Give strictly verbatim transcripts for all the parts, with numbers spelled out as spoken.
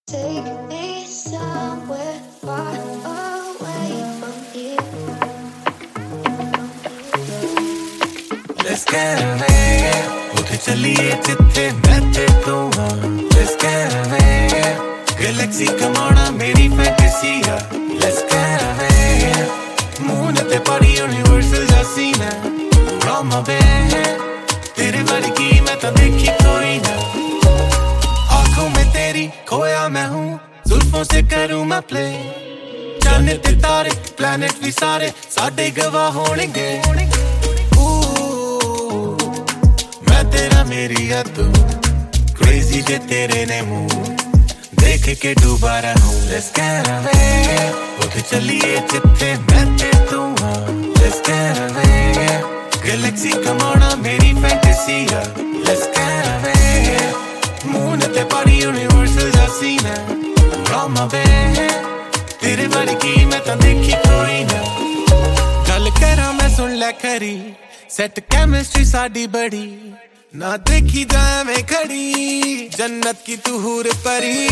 Take me somewhere far away from here. Let's get away. उठ चलिए जिथे मैं ते तू हाँ. Let's get away. Galaxy कमाना मेरी fantasy है. Let's get away. Moon ते पड़ी universal जा scene है. From my bed. तेरे वर्गी मैं तो देखी कोई ना. आँखों में तेरी खोया मैं हूँ. जुल्फों से करूँ मैं play. जाने ते तारे planet भी सारे साडे गवाह होंगे. तेरा मेरी है तू crazy जे तेरे ने मुँह देख के डूबा रहूं. Let's get away. उठ चलिए जिथे मैं ते तू हाँ. Let's get away. Galaxy कमाना मेरी fantasy है. Let's get away. Moon ते पड़ी universal जा scene है. From my bed. तेरे वर्गी मैं तो देखी कोई ना. गल करा मैं सुन ले खरी. Set chemistry साडी बड़ी. ना देखी जाए मैं खड़ी जन्नत की तू हूर परी.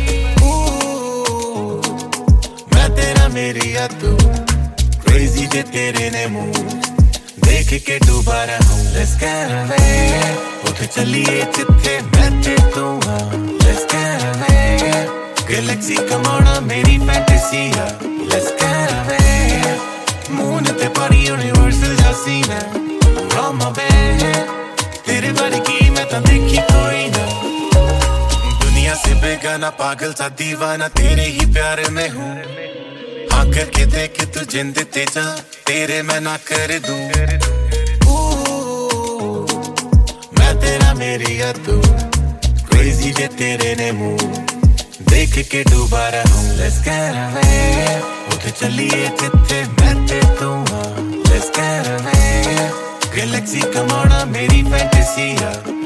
मैं तेरा मेरी है तू crazy जे तेरे ने मुँह देख के डूबा रहूं. Let's get away. उठ चलिए जिथे मैं ते तू हाँ. Let's get away. Galaxy कमाना मेरी fantasy है. Let's get away. Moon ते पड़ी universal जा scene है. From my bed. तेरे वर्गी मैं तो देखी कोई ना. दुनिया से बेगाना पागल सा दीवाना तेरे ही प्यार में हूँ. हाँ करके देख तू जिंद ते जा तेरे मैं ना कर दूँ. मैं तेरा मेरी है तू crazy जे तेरे ने मुँह देख के डूबा रहूं. Let's get away. उठ चलिए जिथे मैं ते तू हाँ. Let's get away. Galaxy कमाना मेरी fantasy है.